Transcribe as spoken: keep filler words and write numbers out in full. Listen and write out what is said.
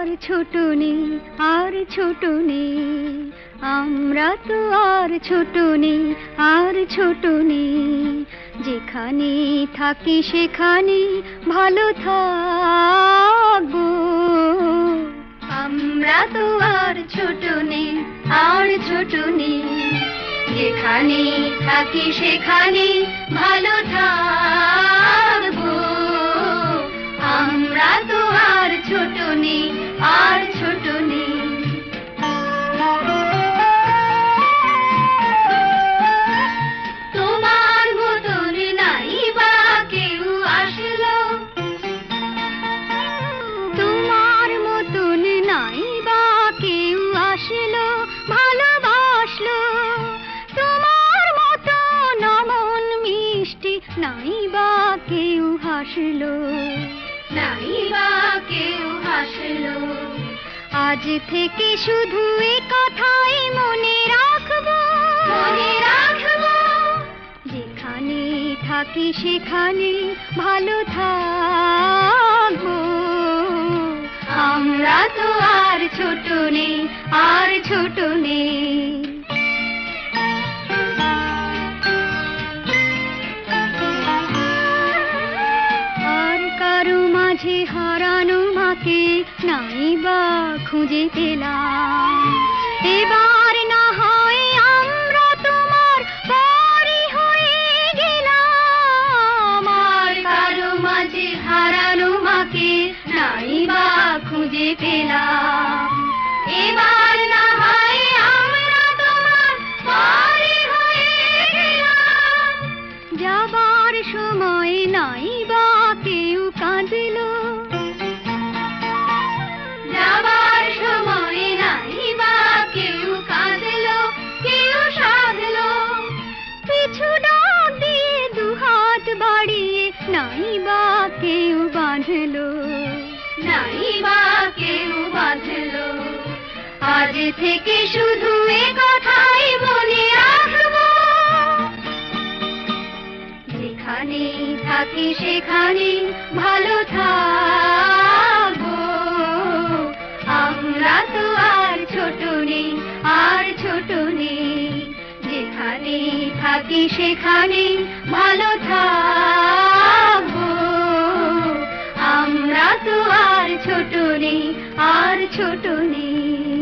ছোট নেই, আর ছোট নেই, আমরা তো আর ছোট নেই, আর ছোট নেই। যেখানে থাকি সেখানে ভালো থাকবো। আমরা তো আর ছোট নেই, আর ছোট নেই। যেখানে থাকি সেখানে ভালো থাকবো। আমরা তো আর ছোট নেই, আর ছোট নেই। তোমার মতন নাই বা কেউ আসলো, তোমার মতন নাই বা কেউ আসলো, ভালোবাসলো। তোমার মতন অমন মিষ্টি নাই বা কেউ হাসলো, নাই বা কেউ হাসলো। আজ থেকে শুধু এ কথাই মনে রাখবো, মনে রাখবো। যেখানে থাকি সেখানে ভালো থাকবো। আমরা তো আর ছোট নেই, আর ছোট নেই। মাঝে হারানো মাকে নাই বা খুঁজে পেলাম। এবার না হয় আমরা তোমার পরই হয়ে গেলাম। আর কারো মাঝে হারানো মাকে নাই বা খুঁজে পেলাম। এবার না হয় আমরা তোমার পরই হয়ে গেলাম। যাবার সময় নাই বা কেউ কাঁদলো, যাবার সময় নাই বা কেউ কাঁদলো, কেউ সাধলো। পিছু ডাক দিয়ে দুহাত বাড়িয়ে নাই বা কেউ বাঁধলো, নাই বা কেউ বাঁধলো। আজ থেকে শুধু এ কথাই মনে রাখবো। যেখানে থাকি সেখানে ভালো থাকবো। আমরা তো আর ছোট নেই, আর ছোট নেই। যেখানে থাকি সেখানে ভালো থাকবো। আমরা তো আর ছোট নেই, আর ছোট নেই।